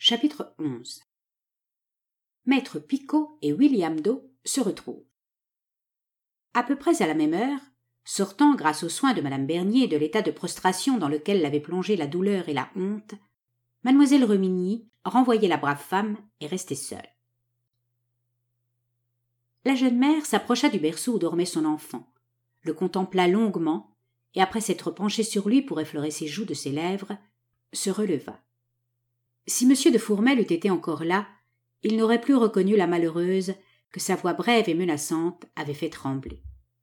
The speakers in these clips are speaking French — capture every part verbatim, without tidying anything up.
Chapitre onze. Maître Picot et William Doe se retrouvent. À peu près à la même heure, sortant grâce aux soins de madame Bernier de l'état de prostration dans lequel l'avaient plongé la douleur et la honte, mademoiselle Remigny renvoyait la brave femme et restait seule. La jeune mère s'approcha du berceau où dormait son enfant, le contempla longuement et après s'être penchée sur lui pour effleurer ses joues de ses lèvres, se releva. Si M. de Fourmel eût été encore là, il n'aurait plus reconnu la malheureuse que sa voix brève et menaçante avait fait trembler.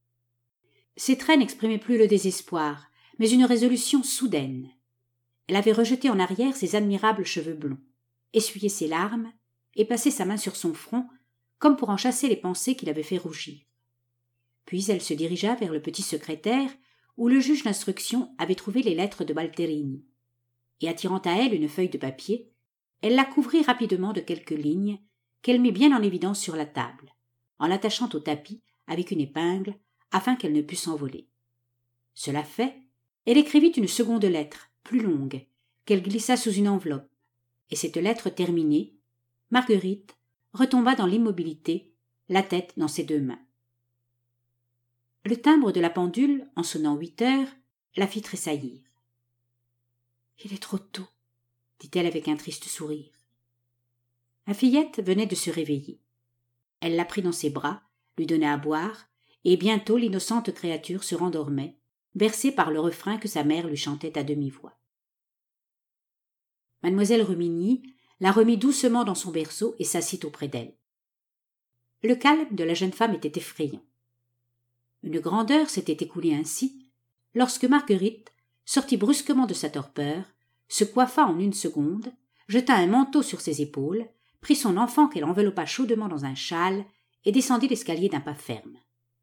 Ses traits n'exprimaient plus le désespoir, mais une résolution soudaine. Elle avait rejeté en arrière ses admirables cheveux blonds, essuyé ses larmes et passé sa main sur son front, comme pour en chasser les pensées qui l'avaient fait rougir. Puis elle se dirigea vers le petit secrétaire où le juge d'instruction avait trouvé les lettres de Balterini, et attirant à elle une feuille de papier, elle la couvrit rapidement de quelques lignes qu'elle mit bien en évidence sur la table, en l'attachant au tapis avec une épingle afin qu'elle ne pût s'envoler. Cela fait, elle écrivit une seconde lettre, plus longue, qu'elle glissa sous une enveloppe, et cette lettre terminée, Marguerite retomba dans l'immobilité, la tête dans ses deux mains. Le timbre de la pendule, en sonnant huit heures, la fit tressaillir. « Il est trop tôt, » dit-elle avec un triste sourire. La fillette venait de se réveiller. Elle la prit dans ses bras, lui donna à boire, et bientôt l'innocente créature se rendormait, bercée par le refrain que sa mère lui chantait à demi-voix. Mademoiselle Remigny la remit doucement dans son berceau et s'assit auprès d'elle. Le calme de la jeune femme était effrayant. Une grande heure s'était écoulée ainsi, lorsque Marguerite sortit brusquement de sa torpeur, se coiffa en une seconde, jeta un manteau sur ses épaules, prit son enfant qu'elle enveloppa chaudement dans un châle et descendit l'escalier d'un pas ferme.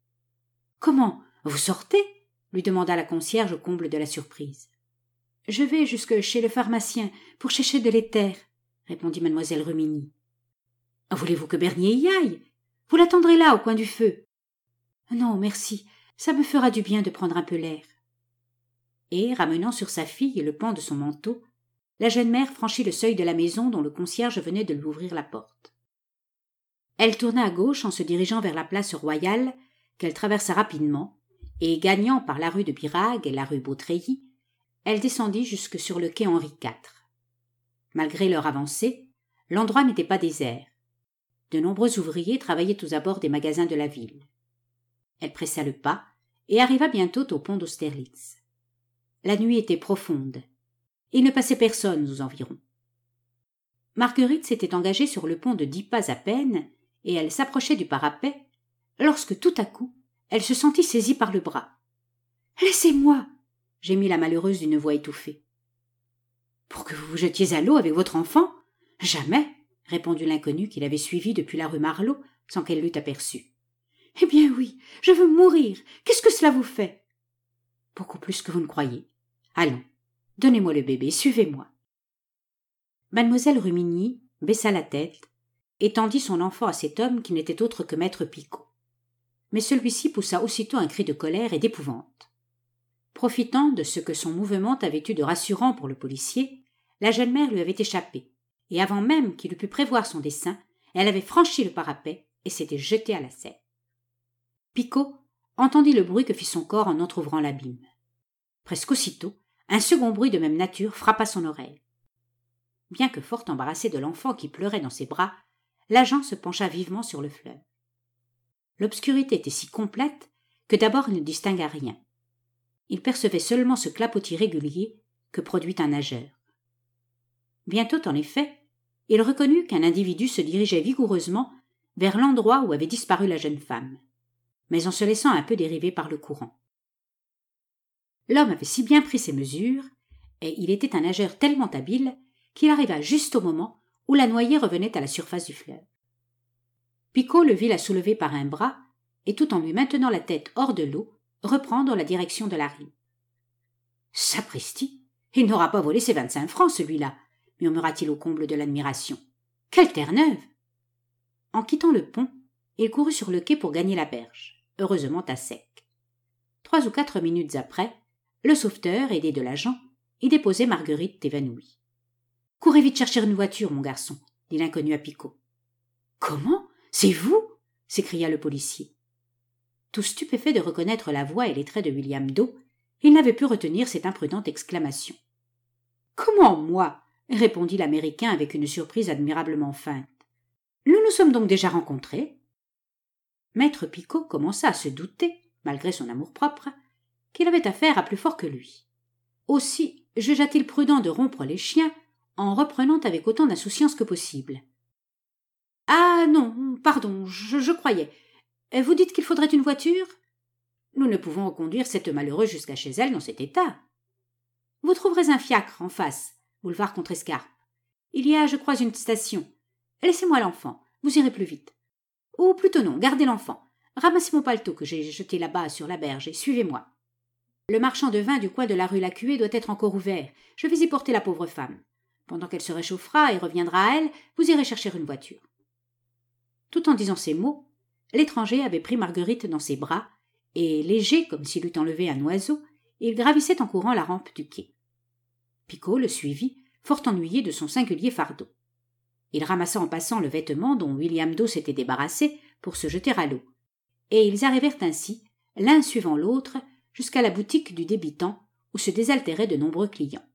« Comment, vous sortez ?» lui demanda la concierge au comble de la surprise. « Je vais jusque chez le pharmacien pour chercher de l'éther, » répondit mademoiselle Remigny. « Voulez-vous que Bernier y aille? Vous l'attendrez là, au coin du feu. »« Non, merci, ça me fera du bien de prendre un peu l'air. » Et, ramenant sur sa fille le pan de son manteau, la jeune mère franchit le seuil de la maison dont le concierge venait de lui ouvrir la porte. Elle tourna à gauche en se dirigeant vers la place Royale, qu'elle traversa rapidement, et, gagnant par la rue de Birague et la rue Beautreillis, elle descendit jusque sur le quai Henri quatre. Malgré leur avancée, l'endroit n'était pas désert. De nombreux ouvriers travaillaient aux abords des magasins de la ville. Elle pressa le pas et arriva bientôt au pont d'Austerlitz. La nuit était profonde. Il ne passait personne aux environs. Marguerite s'était engagée sur le pont de dix pas à peine, et elle s'approchait du parapet, lorsque tout à coup, elle se sentit saisie par le bras. « Laissez-moi » gémit la malheureuse d'une voix étouffée. « Pour que vous vous jetiez à l'eau avec votre enfant ? Jamais !» répondit l'inconnu qui l'avait suivie depuis la rue Marlot sans qu'elle l'eût aperçu. « Eh bien oui, je veux mourir. Qu'est-ce que cela vous fait ?»« Beaucoup plus que vous ne croyez. Allons, donnez-moi le bébé, suivez-moi. » Mademoiselle Remigny baissa la tête et tendit son enfant à cet homme qui n'était autre que maître Picot. Mais celui-ci poussa aussitôt un cri de colère et d'épouvante. Profitant de ce que son mouvement avait eu de rassurant pour le policier, la jeune mère lui avait échappé, et avant même qu'il eût pu prévoir son dessein, elle avait franchi le parapet et s'était jetée à la Seine. Picot entendit le bruit que fit son corps en entr'ouvrant l'abîme. Presque aussitôt, un second bruit de même nature frappa son oreille. Bien que fort embarrassé de l'enfant qui pleurait dans ses bras, l'agent se pencha vivement sur le fleuve. L'obscurité était si complète que d'abord il ne distingua rien. Il percevait seulement ce clapotis régulier que produit un nageur. Bientôt, en effet, il reconnut qu'un individu se dirigeait vigoureusement vers l'endroit où avait disparu la jeune femme, mais en se laissant un peu dériver par le courant. L'homme avait si bien pris ses mesures, et il était un nageur tellement habile qu'il arriva juste au moment où la noyée revenait à la surface du fleuve. Picot le vit la soulever par un bras, et tout en lui maintenant la tête hors de l'eau, reprendre la direction de la rive. « Sapristi, il n'aura pas volé ses vingt-cinq francs, celui-là !» murmura-t-il au comble de l'admiration. « Quelle terre-neuve !» En quittant le pont, il courut sur le quai pour gagner la berge, heureusement à sec. Trois ou quatre minutes après, le sauveteur, aidé de l'agent, y déposait Marguerite évanouie. Courez vite chercher une voiture, mon garçon, dit l'inconnu à Picot. Comment? C'est vous? S'écria le policier. Tout stupéfait de reconnaître la voix et les traits de William Doe, il n'avait pu retenir cette imprudente exclamation. Comment, moi? Répondit l'Américain avec une surprise admirablement feinte. Nous nous sommes donc déjà rencontrés? Maître Picot commença à se douter, malgré son amour-propre, qu'il avait affaire à plus fort que lui. Aussi jugea-t-il prudent de rompre les chiens en reprenant avec autant d'insouciance que possible. « Ah non, pardon, je, je croyais. Vous dites qu'il faudrait une voiture? Nous ne pouvons conduire cette malheureuse jusqu'à chez elle dans cet état. Vous trouverez un fiacre en face, boulevard Contrescarpe. Il y a, je crois, une station. Laissez-moi l'enfant, vous irez plus vite. Ou plutôt non, gardez l'enfant. Ramassez mon paletot que j'ai jeté là-bas sur la berge et suivez-moi. Le marchand de vin du coin de la rue Lacuée doit être encore ouvert. Je vais y porter la pauvre femme. Pendant qu'elle se réchauffera et reviendra à elle, vous irez chercher une voiture. » Tout en disant ces mots, l'étranger avait pris Marguerite dans ses bras, et, léger comme s'il eût enlevé un oiseau, il gravissait en courant la rampe du quai. Picot le suivit, fort ennuyé de son singulier fardeau. Il ramassa en passant le vêtement dont William Doe s'était débarrassé pour se jeter à l'eau, et ils arrivèrent ainsi, l'un suivant l'autre, jusqu'à la boutique du débitant, où se désaltéraient de nombreux clients.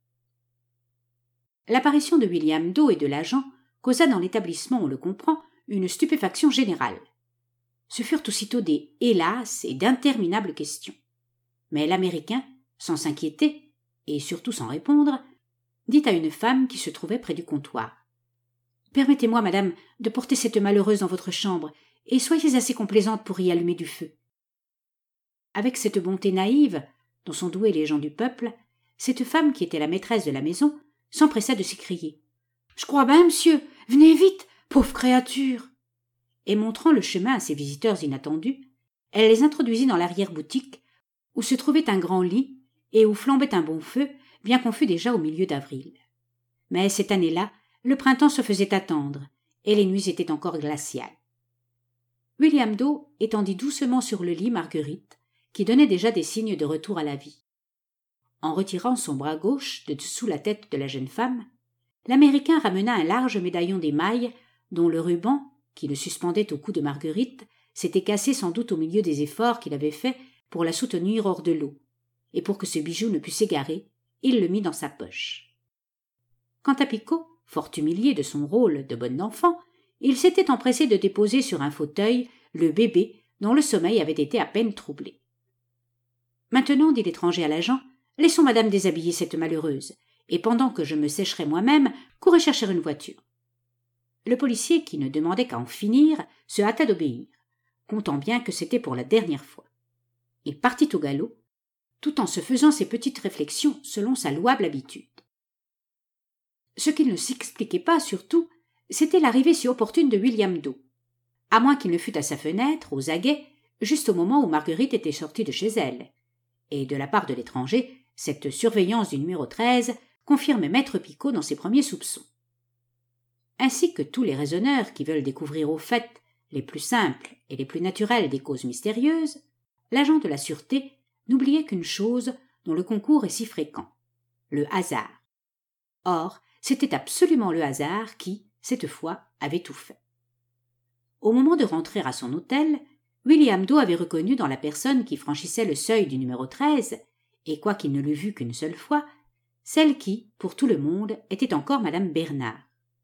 L'apparition de William Doe et de l'agent causa dans l'établissement, on le comprend, une stupéfaction générale. Ce furent aussitôt des « hélas » et d'interminables questions. Mais l'Américain, sans s'inquiéter, et surtout sans répondre, dit à une femme qui se trouvait près du comptoir. « Permettez-moi, madame, de porter cette malheureuse dans votre chambre, et soyez assez complaisante pour y allumer du feu. » Avec cette bonté naïve, dont sont doués les gens du peuple, cette femme, qui était la maîtresse de la maison, s'empressa de s'écrier. « Je crois bien, monsieur, venez vite, pauvre créature !» Et montrant le chemin à ses visiteurs inattendus, elle les introduisit dans l'arrière-boutique, où se trouvait un grand lit et où flambait un bon feu, bien qu'on fût déjà au milieu d'avril. Mais cette année-là, le printemps se faisait attendre, et les nuits étaient encore glaciales. William Doe étendit doucement sur le lit Marguerite, qui donnait déjà des signes de retour à la vie. En retirant son bras gauche de dessous la tête de la jeune femme, l'Américain ramena un large médaillon d'émail dont le ruban, qui le suspendait au cou de Marguerite, s'était cassé sans doute au milieu des efforts qu'il avait faits pour la soutenir hors de l'eau, et pour que ce bijou ne pût s'égarer, il le mit dans sa poche. Quant à Picot, fort humilié de son rôle de bon enfant, il s'était empressé de déposer sur un fauteuil le bébé dont le sommeil avait été à peine troublé. « Maintenant, dit l'étranger à l'agent, laissons madame déshabiller cette malheureuse, et pendant que je me sécherai moi-même, courez chercher une voiture. » Le policier, qui ne demandait qu'à en finir, se hâta d'obéir, comptant bien que c'était pour la dernière fois. Il partit au galop, tout en se faisant ses petites réflexions selon sa louable habitude. Ce qu'il ne s'expliquait pas, surtout, c'était l'arrivée si opportune de William Doe, à moins qu'il ne fût à sa fenêtre, aux aguets, juste au moment où Marguerite était sortie de chez elle. Et de la part de l'étranger, cette surveillance du numéro treize confirmait maître Picot dans ses premiers soupçons. Ainsi que tous les raisonneurs qui veulent découvrir au fait les plus simples et les plus naturelles des causes mystérieuses, l'agent de la sûreté n'oubliait qu'une chose dont le concours est si fréquent, le hasard. Or, c'était absolument le hasard qui, cette fois, avait tout fait. Au moment de rentrer à son hôtel, William Doe avait reconnu dans la personne qui franchissait le seuil du numéro treize, et quoiqu'il ne l'eût vue qu'une seule fois, celle qui, pour tout le monde, était encore madame Bernard.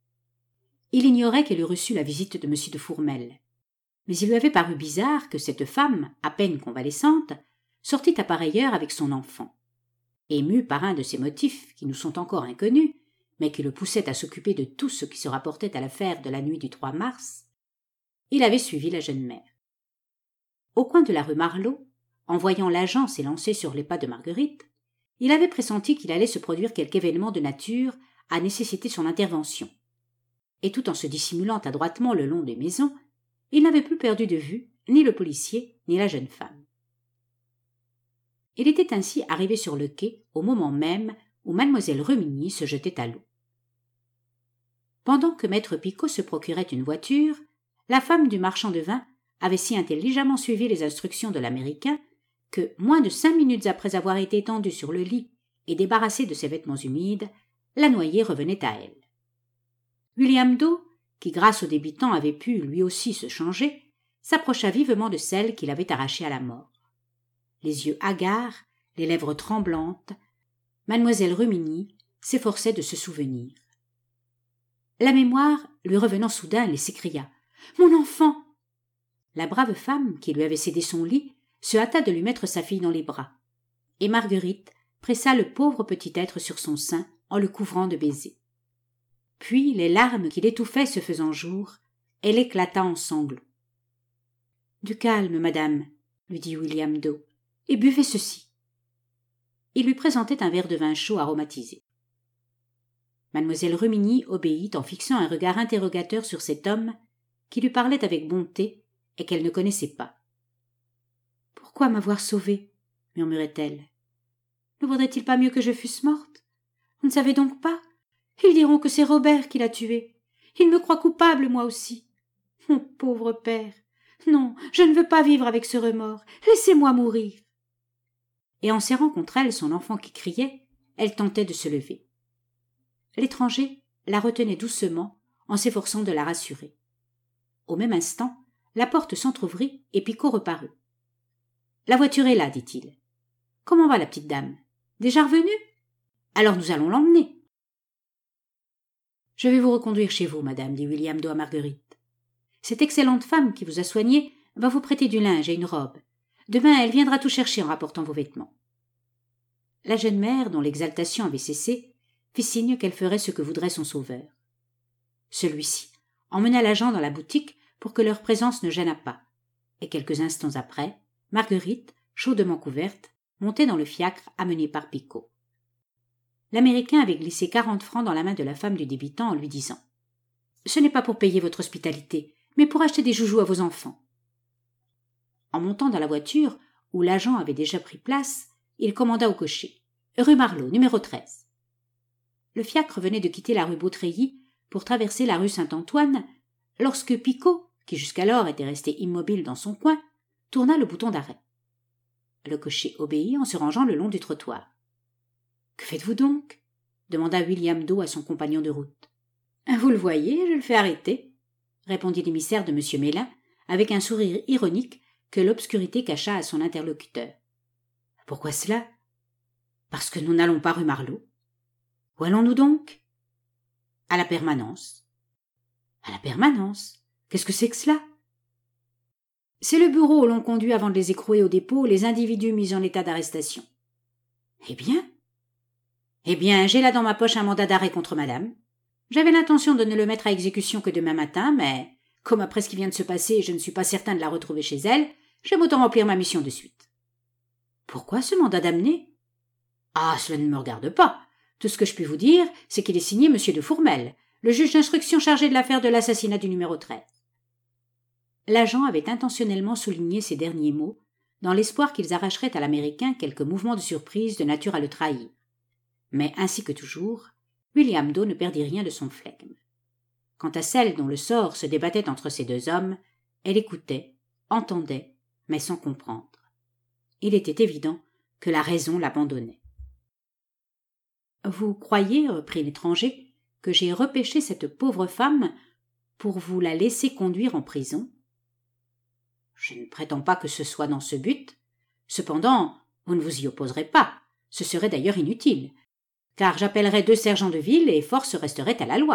Il ignorait qu'elle eût reçu la visite de M. de Fourmel, mais il lui avait paru bizarre que cette femme, à peine convalescente, sortît à pareille heure avec son enfant. Ému par un de ces motifs qui nous sont encore inconnus, mais qui le poussaient à s'occuper de tout ce qui se rapportait à l'affaire de la nuit du trois mars, il avait suivi la jeune mère. Au coin de la rue Marlot, en voyant l'agent s'élancer sur les pas de Marguerite, il avait pressenti qu'il allait se produire quelque événement de nature à nécessiter son intervention. Et tout en se dissimulant adroitement le long des maisons, il n'avait plus perdu de vue ni le policier ni la jeune femme. Il était ainsi arrivé sur le quai au moment même où mademoiselle Remigny se jetait à l'eau. Pendant que maître Picot se procurait une voiture, la femme du marchand de vin avait si intelligemment suivi les instructions de l'Américain que, moins de cinq minutes après avoir été étendue sur le lit et débarrassée de ses vêtements humides, la noyée revenait à elle. William Doe, qui grâce au débitant avait pu lui aussi se changer, s'approcha vivement de celle qu'il avait arrachée à la mort. Les yeux hagards, les lèvres tremblantes, mademoiselle Rumigny s'efforçait de se souvenir. La mémoire lui revenant soudain, elle s'écria « Mon enfant !» La brave femme, qui lui avait cédé son lit, se hâta de lui mettre sa fille dans les bras, et Marguerite pressa le pauvre petit être sur son sein en le couvrant de baisers. Puis, les larmes qui l'étouffaient se faisant jour, elle éclata en sanglots. « Du calme, madame, » lui dit William Doe, « et buvez ceci. » Il lui présentait un verre de vin chaud aromatisé. Mademoiselle Rumigny obéit en fixant un regard interrogateur sur cet homme qui lui parlait avec bonté et qu'elle ne connaissait pas. « Pourquoi m'avoir sauvée ?» murmurait-elle. « Ne vaudrait-il pas mieux que je fusse morte? Vous ne savez donc pas? Ils diront que c'est Robert qui l'a tuée. Ils me croient coupable, moi aussi. Mon pauvre père! Non, je ne veux pas vivre avec ce remords. Laissez-moi mourir. » Et en serrant contre elle son enfant qui criait, elle tentait de se lever. L'étranger la retenait doucement en s'efforçant de la rassurer. Au même instant, la porte s'entr'ouvrit et Picot reparut. « La voiture est là, dit-il. Comment va la petite dame? Déjà revenue? Alors nous allons l'emmener. »« Je vais vous reconduire chez vous, madame, dit William Doe à Marguerite. Cette excellente femme qui vous a soignée va vous prêter du linge et une robe. Demain, elle viendra tout chercher en rapportant vos vêtements. » La jeune mère, dont l'exaltation avait cessé, fit signe qu'elle ferait ce que voudrait son sauveur. Celui-ci emmena l'agent dans la boutique pour que leur présence ne gênât pas, et quelques instants après, Marguerite, chaudement couverte, montait dans le fiacre amené par Picot. L'Américain avait glissé quarante francs dans la main de la femme du débitant en lui disant « Ce n'est pas pour payer votre hospitalité, mais pour acheter des joujoux à vos enfants. » En montant dans la voiture, où l'agent avait déjà pris place, il commanda au cocher « Rue Marlot, numéro treize. » Le fiacre venait de quitter la rue Beautreillis pour traverser la rue Saint-Antoine, lorsque Picot, qui jusqu'alors était resté immobile dans son coin, tourna le bouton d'arrêt. Le cocher obéit en se rangeant le long du trottoir. « Que faites-vous donc ?» demanda William Doe à son compagnon de route. « Vous le voyez, je le fais arrêter, » répondit l'émissaire de M. Mélin, avec un sourire ironique que l'obscurité cacha à son interlocuteur. « Pourquoi cela ?»« Parce que nous n'allons pas rue Marlot. »« Où allons-nous donc ?»« À la permanence. »« À la permanence? Qu'est-ce que c'est que cela ?» C'est le bureau où l'on conduit avant de les écrouer au dépôt les individus mis en état d'arrestation. « Eh bien ?»« Eh bien, j'ai là dans ma poche un mandat d'arrêt contre madame. J'avais l'intention de ne le mettre à exécution que demain matin, mais, comme après ce qui vient de se passer, je ne suis pas certain de la retrouver chez elle, j'aime autant remplir ma mission de suite. »« Pourquoi ce mandat d'amener ?»« Ah, cela ne me regarde pas. Tout ce que je puis vous dire, c'est qu'il est signé M. de Fourmel, le juge d'instruction chargé de l'affaire de l'assassinat du numéro treize. » L'agent avait intentionnellement souligné ces derniers mots, dans l'espoir qu'ils arracheraient à l'Américain quelque mouvement de surprise de nature à le trahir. Mais, ainsi que toujours, William Doe ne perdit rien de son flegme. Quant à celle dont le sort se débattait entre ces deux hommes, elle écoutait, entendait, mais sans comprendre. Il était évident que la raison l'abandonnait. « Vous croyez, reprit l'étranger, que j'ai repêché cette pauvre femme pour vous la laisser conduire en prison ? Je ne prétends pas que ce soit dans ce but. Cependant, vous ne vous y opposerez pas. Ce serait d'ailleurs inutile, car j'appellerais deux sergents de ville et force resterait à la loi. »«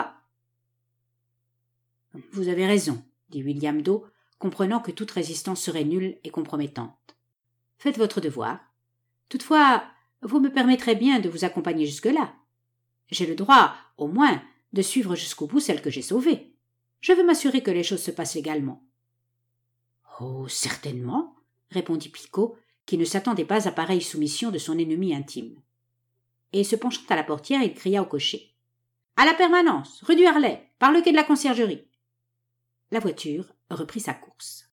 Vous avez raison, » dit William Doe, comprenant que toute résistance serait nulle et compromettante. « Faites votre devoir. Toutefois, vous me permettrez bien de vous accompagner jusque-là. J'ai le droit, au moins, de suivre jusqu'au bout celle que j'ai sauvée. Je veux m'assurer que les choses se passent légalement. »« Oh, certainement, » répondit Picot, qui ne s'attendait pas à pareille soumission de son ennemi intime. Et se penchant à la portière, il cria au cocher. « À la permanence, rue du Harlay, par le quai de la Conciergerie. » La voiture reprit sa course.